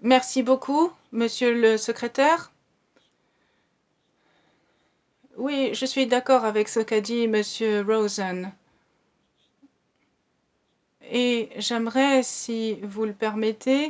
Merci beaucoup, monsieur le secrétaire. Oui, je suis d'accord avec ce qu'a dit monsieur Rosen. Et j'aimerais, si vous le permettez,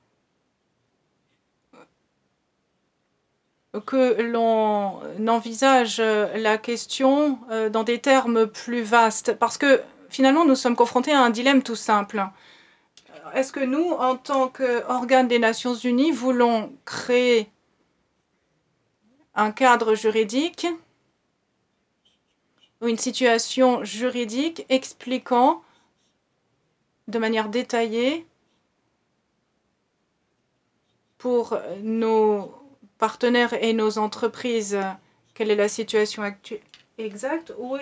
que l'on envisage la question dans des termes plus vastes, parce que finalement, nous sommes confrontés à un dilemme tout simple. Est-ce que nous, en tant qu'organe des Nations Unies, voulons créer un cadre juridique ou une situation juridique expliquant de manière détaillée pour nos partenaires et nos entreprises quelle est la situation actuelle exacte, ou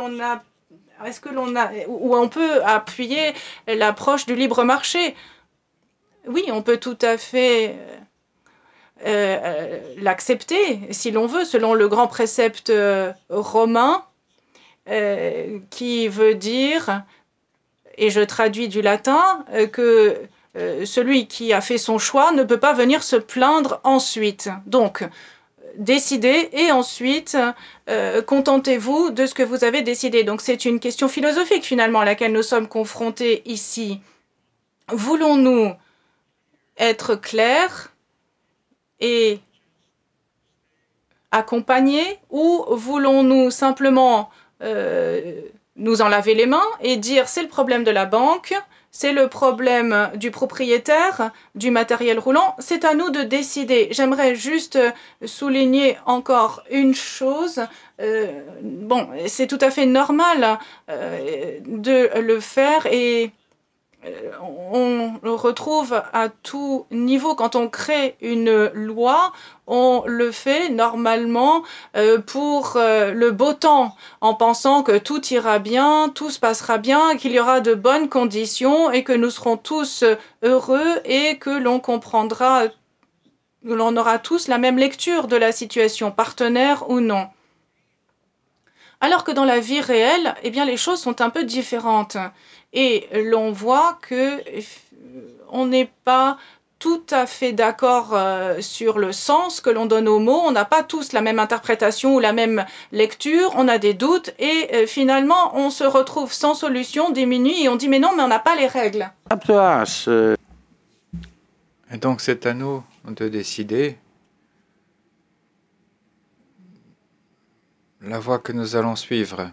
ou on peut appuyer l'approche du libre marché? Oui, on peut tout à fait l'accepter si l'on veut, selon le grand précepte romain qui veut dire, et je traduis du latin, que celui qui a fait son choix ne peut pas venir se plaindre ensuite. Donc, décidez et ensuite contentez-vous de ce que vous avez décidé. Donc, c'est une question philosophique finalement à laquelle nous sommes confrontés ici. Voulons-nous être clairs et accompagnés ou voulons-nous simplement nous en laver les mains et dire c'est le problème de la banque, c'est le problème du propriétaire du matériel roulant, c'est à nous de décider. J'aimerais juste souligner encore une chose. Bon, c'est tout à fait normal de le faire et on le retrouve à tout niveau. Quand on crée une loi, on le fait normalement pour le beau temps, en pensant que tout ira bien, tout se passera bien, qu'il y aura de bonnes conditions et que nous serons tous heureux et que l'on comprendra, que l'on aura tous la même lecture de la situation, partenaire ou non. Alors que dans la vie réelle, eh bien, les choses sont un peu différentes. Et l'on voit que on n'est pas tout à fait d'accord sur le sens que l'on donne aux mots. On n'a pas tous la même interprétation ou la même lecture. On a des doutes et finalement, on se retrouve sans solution, des minuit, et on dit mais non, mais on n'a pas les règles. Et donc c'est à nous de décider la voie que nous allons suivre.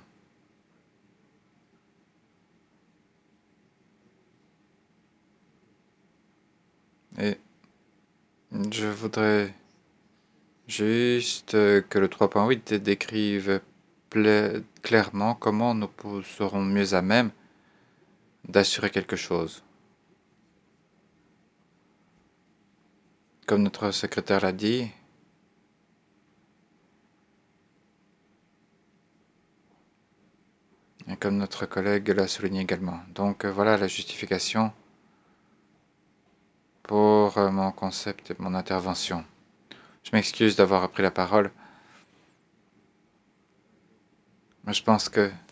Et je voudrais juste que le 3.8 décrive clairement comment nous serons mieux à même d'assurer quelque chose. Comme notre secrétaire l'a dit, et comme notre collègue l'a souligné également. Donc voilà la justification pour mon concept et mon intervention. Je m'excuse d'avoir pris la parole, mais je pense que